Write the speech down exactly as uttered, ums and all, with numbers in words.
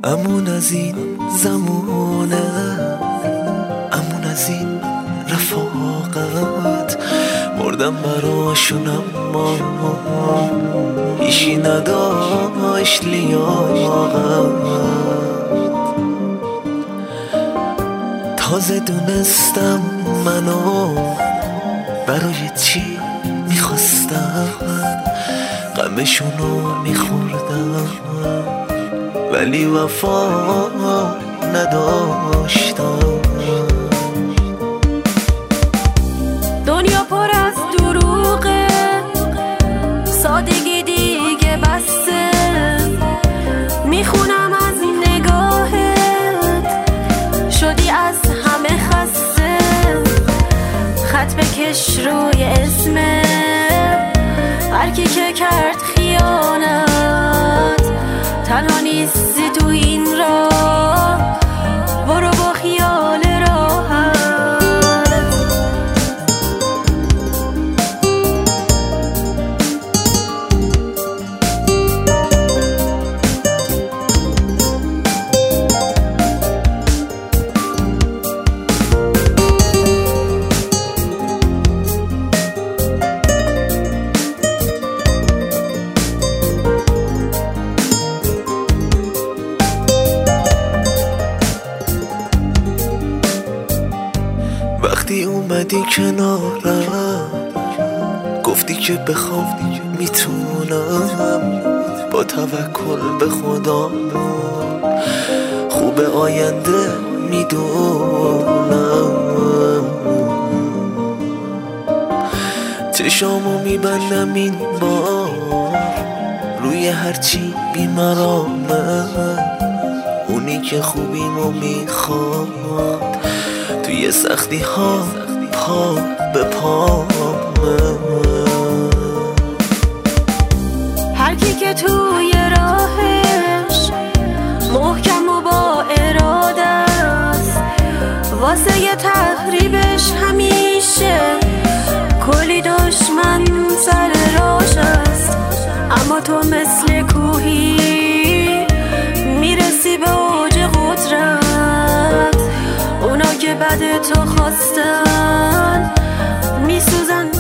امون از این زمونه، امون از این رفاقت، مردم براشون اما هیچی نداشت لیاقت. تازه دونستم منو برای چی میخواستم، غمشونو میخوردم ولی وفا نداشتم. دنیا پر از دروغه، سادگی دیگه بسته، میخونم از نگاهت شدی از همه خسته، خط بکش روی اسمه هرکی که کرد خیانت، تنها نیستی تو این راه، برو با خیال راحت. وقتی اومدی کنارم گفتی که بخوام میتونم، با توکل به خدا خوب آینده میدونم. چشامو میبندم این بار روی هرچی بیمرامه، اونی که خوبیمو میخواد توی سختی ها پا به پا. هر کی که توی راهش محکم و با اراده است، واسه یه تخریبش همیشه کلی دشمن سر راش است. اما تو مثل کوهی میرسی به اوج قدرت، اونا که بد تو خواستن میسوزن